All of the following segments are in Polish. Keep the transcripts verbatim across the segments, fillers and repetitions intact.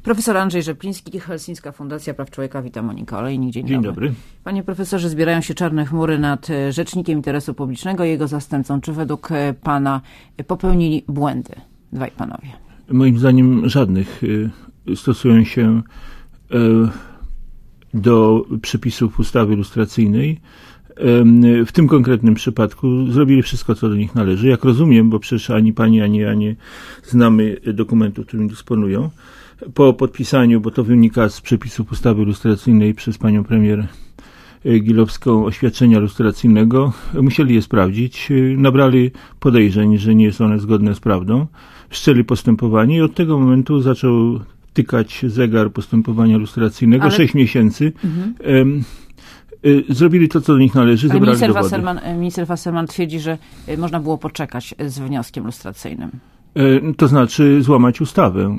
Profesor Andrzej Rzepliński, Helsińska Fundacja Praw Człowieka. Witam, Monika Olejnik. Dzień, Dzień dobry. dobry. Panie profesorze, zbierają się czarne chmury nad Rzecznikiem Interesu Publicznego i jego zastępcą. Czy według pana popełnili błędy dwaj panowie? Moim zdaniem żadnych. Stosują się do przepisów ustawy lustracyjnej. W tym konkretnym przypadku zrobili wszystko, co do nich należy. Jak rozumiem, bo przecież ani pani, ani ja nie znamy dokumentów, którymi dysponują. Po podpisaniu, bo to wynika z przepisów ustawy lustracyjnej przez panią premier Gilowską, oświadczenia lustracyjnego, musieli je sprawdzić. Nabrali podejrzeń, że nie są one zgodne z prawdą. Wszczęli postępowanie i od tego momentu zaczął tykać zegar postępowania lustracyjnego. Ale... Sześć miesięcy. Mhm. Zrobili to, co do nich należy, Ale zebrali minister dowody. Wasserman, minister Wasserman twierdzi, że można było poczekać z wnioskiem lustracyjnym. To znaczy złamać ustawę.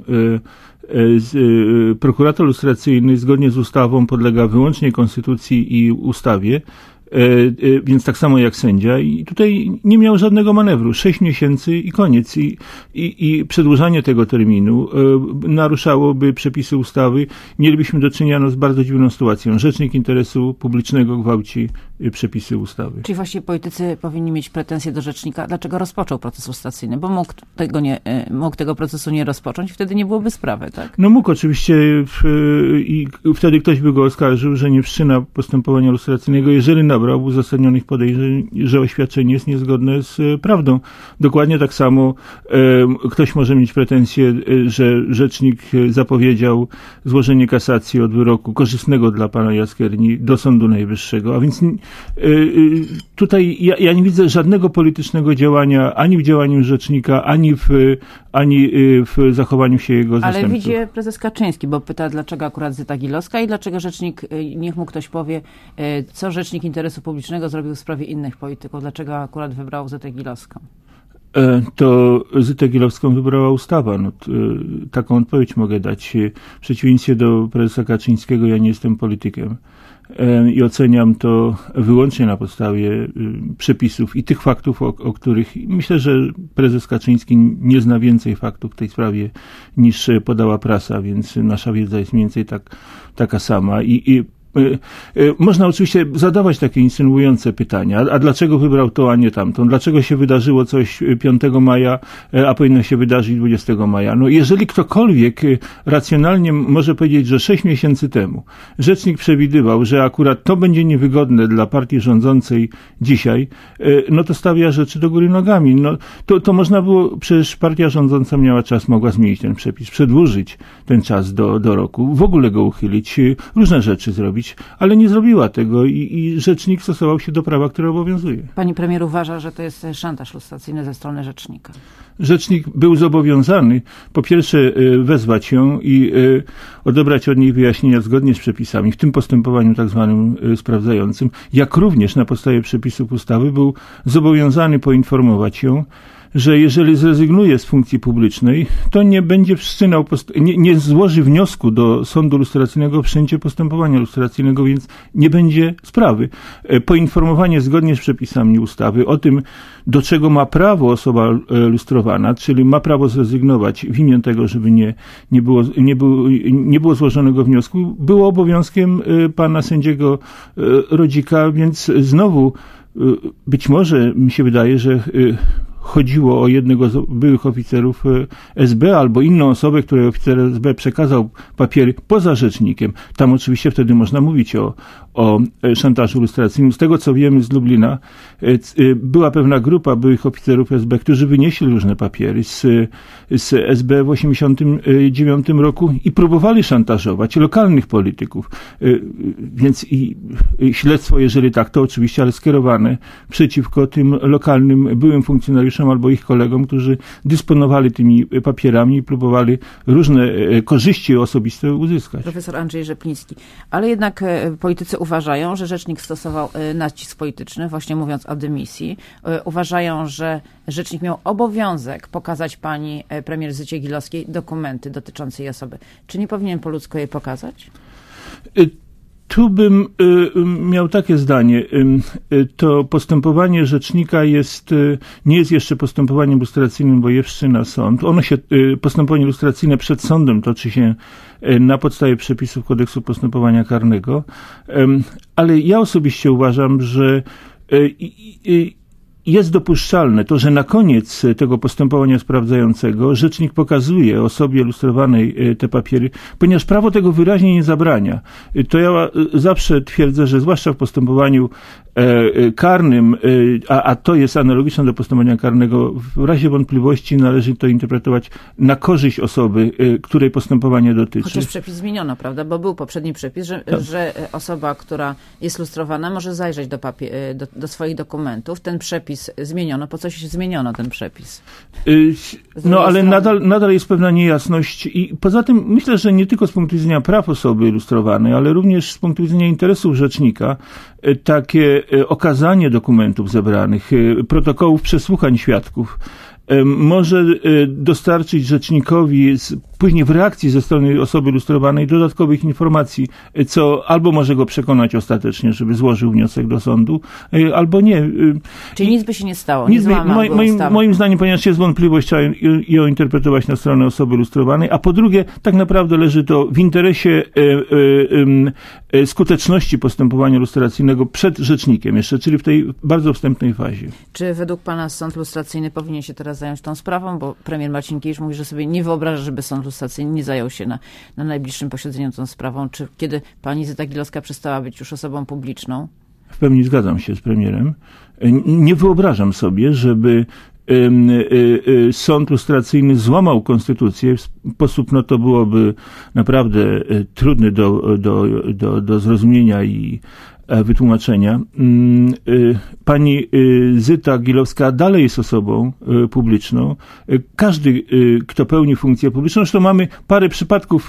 Prokurator lustracyjny zgodnie z ustawą podlega wyłącznie konstytucji i ustawie, więc tak samo jak sędzia, i tutaj nie miał żadnego manewru. Sześć miesięcy i koniec. I, i, i przedłużanie tego terminu naruszałoby przepisy ustawy. Mielibyśmy do czynienia no, z bardzo dziwną sytuacją. Rzecznik Interesu Publicznego gwałci przepisy ustawy. Czyli właściwie politycy powinni mieć pretensje do rzecznika, dlaczego rozpoczął proces lustracyjny, bo mógł tego, nie, mógł tego procesu nie rozpocząć i wtedy nie byłoby sprawy, tak? No mógł oczywiście w, i wtedy ktoś by go oskarżył, że nie wszczyna postępowania lustracyjnego, jeżeli nabrał uzasadnionych podejrzeń, że oświadczenie jest niezgodne z prawdą. Dokładnie tak samo e, ktoś może mieć pretensje, że rzecznik zapowiedział złożenie kasacji od wyroku korzystnego dla pana Jaskerni do Sądu Najwyższego, a więc tutaj ja, ja nie widzę żadnego politycznego działania ani w działaniu rzecznika, ani w, ani w zachowaniu się jego zastępców. Ale widzi prezes Kaczyński, bo pyta, dlaczego akurat Zyta Gilowska i dlaczego rzecznik, niech mu ktoś powie, co rzecznik interesu publicznego zrobił w sprawie innych polityków, dlaczego akurat wybrał Zytę Gilowską. To Zytę Gilowską wybrała ustawa. No, to, taką odpowiedź mogę dać. W przeciwieństwie do prezesa Kaczyńskiego ja nie jestem politykiem. I oceniam to wyłącznie na podstawie przepisów i tych faktów, o, o których myślę, że prezes Kaczyński nie zna więcej faktów w tej sprawie niż podała prasa, więc nasza wiedza jest mniej więcej tak, taka sama. I, i można oczywiście zadawać takie insynuujące pytania, a dlaczego wybrał to, a nie tamtą? Dlaczego się wydarzyło coś piątego maja, a powinno się wydarzyć dwudziestego maja? No jeżeli ktokolwiek racjonalnie może powiedzieć, że sześć miesięcy temu rzecznik przewidywał, że akurat to będzie niewygodne dla partii rządzącej dzisiaj, no to stawia rzeczy do góry nogami. No to, to można było, przecież partia rządząca miała czas, mogła zmienić ten przepis, przedłużyć ten czas do, do roku, w ogóle go uchylić, różne rzeczy zrobić. Ale nie zrobiła tego i, i rzecznik stosował się do prawa, które obowiązuje. Pani premier uważa, że to jest szantaż lustracyjny ze strony rzecznika? Rzecznik był zobowiązany po pierwsze wezwać ją i odebrać od niej wyjaśnienia zgodnie z przepisami, w tym postępowaniu tak zwanym sprawdzającym, jak również na podstawie przepisów ustawy był zobowiązany poinformować ją, że jeżeli zrezygnuje z funkcji publicznej, to nie będzie wszczynał, nie, nie złoży wniosku do sądu lustracyjnego o wszczęcie postępowania lustracyjnego, więc nie będzie sprawy. Poinformowanie zgodnie z przepisami ustawy o tym, do czego ma prawo osoba lustrowana, czyli ma prawo zrezygnować w imię tego, żeby nie, nie, było, nie, było, nie było złożonego wniosku, było obowiązkiem pana sędziego Rodzika, więc znowu być może mi się wydaje, że chodziło o jednego z byłych oficerów S B albo inną osobę, której oficer S B przekazał papiery poza rzecznikiem. Tam oczywiście wtedy można mówić o, o szantażu lustracyjnym. Z tego, co wiemy z Lublina, była pewna grupa byłych oficerów S B, którzy wynieśli różne papiery z, z S B w osiemdziesiątym dziewiątym roku i próbowali szantażować lokalnych polityków. Więc i, i śledztwo, jeżeli tak, to oczywiście, ale skierowane przeciwko tym lokalnym byłym funkcjonariuszom albo ich kolegom, którzy dysponowali tymi papierami i próbowali różne korzyści osobiste uzyskać. Profesor Andrzej Rzepliński. Ale jednak politycy uważają, że rzecznik stosował nacisk polityczny, właśnie mówiąc o dymisji. Uważają, że rzecznik miał obowiązek pokazać pani premier Zycie Gilowskiej dokumenty dotyczące jej osoby. Czy nie powinien po ludzku jej pokazać? Tu bym miał takie zdanie. To postępowanie rzecznika jest, nie jest jeszcze postępowaniem lustracyjnym, bo je wszczyna sąd. Ono się, postępowanie lustracyjne przed sądem toczy się na podstawie przepisów Kodeksu Postępowania Karnego, ale ja osobiście uważam, że jest dopuszczalne to, że na koniec tego postępowania sprawdzającego rzecznik pokazuje osobie lustrowanej te papiery, ponieważ prawo tego wyraźnie nie zabrania. To ja zawsze twierdzę, że zwłaszcza w postępowaniu karnym, a, a to jest analogiczne do postępowania karnego, w razie wątpliwości należy to interpretować na korzyść osoby, której postępowanie dotyczy. Chociaż przepis zmieniono, prawda? Bo był poprzedni przepis, że, tak. że osoba, która jest lustrowana, może zajrzeć do, papie- do, do swoich dokumentów. Ten przepis zmieniono. Po co się zmieniono ten przepis? No ale nadal, nadal jest pewna niejasność i poza tym myślę, że nie tylko z punktu widzenia praw osoby lustrowanej, ale również z punktu widzenia interesów rzecznika, takie okazanie dokumentów zebranych, protokołów przesłuchań świadków może dostarczyć rzecznikowi z, później w reakcji ze strony osoby lustrowanej dodatkowych informacji, co albo może go przekonać ostatecznie, żeby złożył wniosek do sądu, albo nie. Czyli nic by się nie stało, nic nie by, moim, moim, moim zdaniem, ponieważ jest wątpliwość, trzeba ją interpretować na stronę osoby lustrowanej, a po drugie, tak naprawdę leży to w interesie e, e, e, skuteczności postępowania lustracyjnego przed rzecznikiem jeszcze, czyli w tej bardzo wstępnej fazie. Czy według pana sąd lustracyjny powinien się teraz zająć tą sprawą, bo premier Marcinkiewicz mówi, że sobie nie wyobraża, żeby sąd lustracyjny nie zajął się na, na najbliższym posiedzeniu tą sprawą. Czy kiedy pani Zyta Gilowska przestała być już osobą publiczną? W pełni zgadzam się z premierem. Nie wyobrażam sobie, żeby sąd lustracyjny złamał konstytucję w sposób, no to byłoby naprawdę trudny do, do, do, do zrozumienia i wytłumaczenia. Pani Zyta Gilowska dalej jest osobą publiczną. Każdy, kto pełni funkcję publiczną, zresztą mamy parę przypadków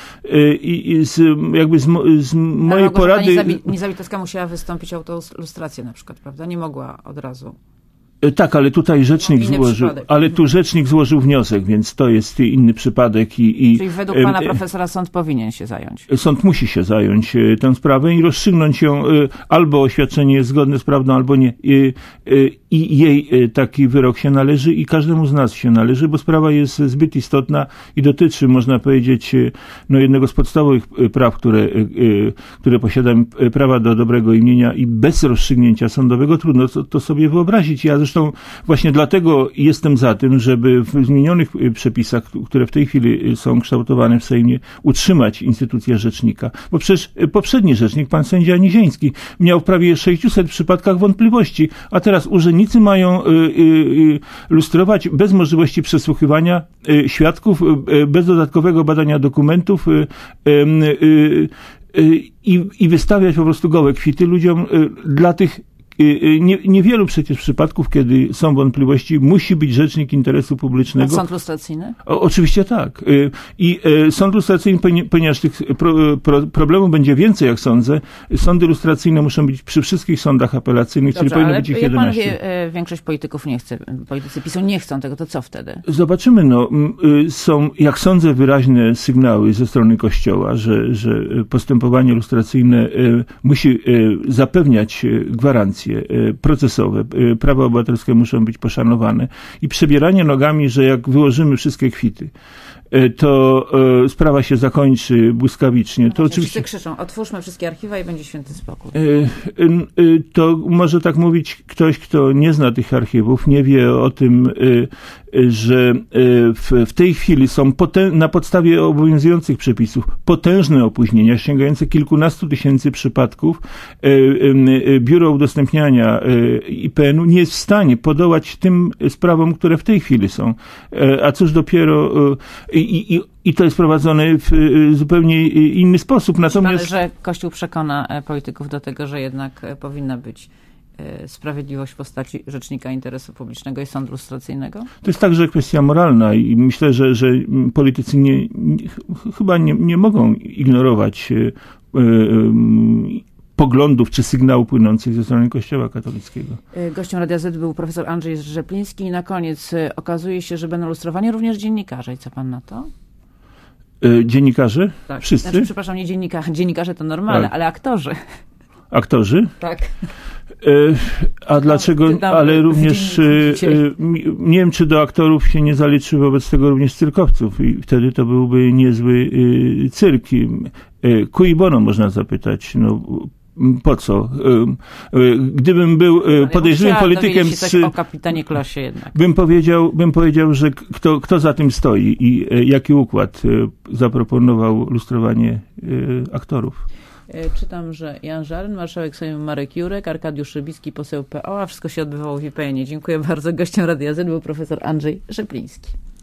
i z, jakby z, z mojej porady... Pani Zawitowska musiała wystąpić o autolustrację na przykład, prawda? Nie mogła od razu. Tak, ale tutaj rzecznik złożył, przypadek. ale tu rzecznik złożył wniosek, więc to jest inny przypadek. I, i, Czyli według pana profesora sąd powinien się zająć? Sąd musi się zająć tę sprawę i rozstrzygnąć ją, albo oświadczenie jest zgodne z prawdą, albo nie. I, i jej taki wyrok się należy i każdemu z nas się należy, bo sprawa jest zbyt istotna i dotyczy, można powiedzieć, no jednego z podstawowych praw, które, które posiadamy, prawa do dobrego imienia i bez rozstrzygnięcia sądowego trudno to, to sobie wyobrazić. Ja zresztą właśnie dlatego jestem za tym, żeby w zmienionych przepisach, które w tej chwili są kształtowane w Sejmie, utrzymać instytucję rzecznika. Bo przecież poprzedni rzecznik, pan sędzia Niziński, miał w prawie sześciuset przypadkach wątpliwości, a teraz urzędnicy mają y, y, lustrować bez możliwości przesłuchiwania y, świadków, y, bez dodatkowego badania dokumentów y, y, y, i, i wystawiać po prostu gołe kwity ludziom y, dla tych Nie, niewielu przecież przypadków, kiedy są wątpliwości, musi być rzecznik interesu publicznego. A sąd lustracyjny? O, oczywiście tak. I sąd lustracyjny, ponieważ tych pro, pro, problemów będzie więcej, jak sądzę, sądy lustracyjne muszą być przy wszystkich sądach apelacyjnych, Dobrze, czyli powinno być ich jedenaście. Jak pan wie, większość polityków nie chce, politycy PiSu nie chcą tego, to co wtedy? Zobaczymy, no, są, jak sądzę, wyraźne sygnały ze strony Kościoła, że, że postępowanie lustracyjne musi zapewniać gwarancje procesowe, prawa obywatelskie muszą być poszanowane i przebieranie nogami, że jak wyłożymy wszystkie kwity, to e, sprawa się zakończy błyskawicznie. No to oczywiście krzyczą, otwórzmy wszystkie archiwa i będzie święty spokój. E, e, to może tak mówić ktoś, kto nie zna tych archiwów, nie wie o tym, e, że w, w tej chwili są potę- na podstawie obowiązujących przepisów potężne opóźnienia, sięgające kilkunastu tysięcy przypadków. E, e, Biuro Udostępniania e, I P N-u nie jest w stanie podołać tym sprawom, które w tej chwili są. E, a cóż dopiero e, I, i, I to jest prowadzone w zupełnie inny sposób. Natomiast... Pan, że Kościół przekona polityków do tego, że jednak powinna być sprawiedliwość w postaci rzecznika interesu publicznego i sądu lustracyjnego? To jest także kwestia moralna i myślę, że, że politycy nie, nie, chyba nie, nie mogą ignorować yy, yy, poglądów czy sygnałów płynących ze strony Kościoła katolickiego. Gościem Radia Z był profesor Andrzej Rzepliński i na koniec okazuje się, że będą lustrowani również dziennikarze. I co pan na to? Y, dziennikarze? Tak. Wszyscy? Znaczy, przepraszam, nie dziennikarze. Dziennikarze to normalne, tak. Ale aktorzy. Aktorzy? Tak. Y, a dlaczego, ale również y, y, nie wiem, czy do aktorów się nie zaliczy wobec tego również cyrkowców i wtedy to byłby niezły y, cyrk. Y, cui bono można zapytać, no po co? Gdybym był podejrzliwym politykiem z... o kapitanie Klosie jednak. Bym powiedział, bym powiedział, że kto, kto za tym stoi i jaki układ zaproponował lustrowanie aktorów. Czytam, że Jan Żaryn, marszałek Sejmu Marek Jurek, Arkadiusz Szybicki, poseł P O, a wszystko się odbywało w I P N ie. Dziękuję bardzo. Gościem Radia Z był profesor Andrzej Rzepliński.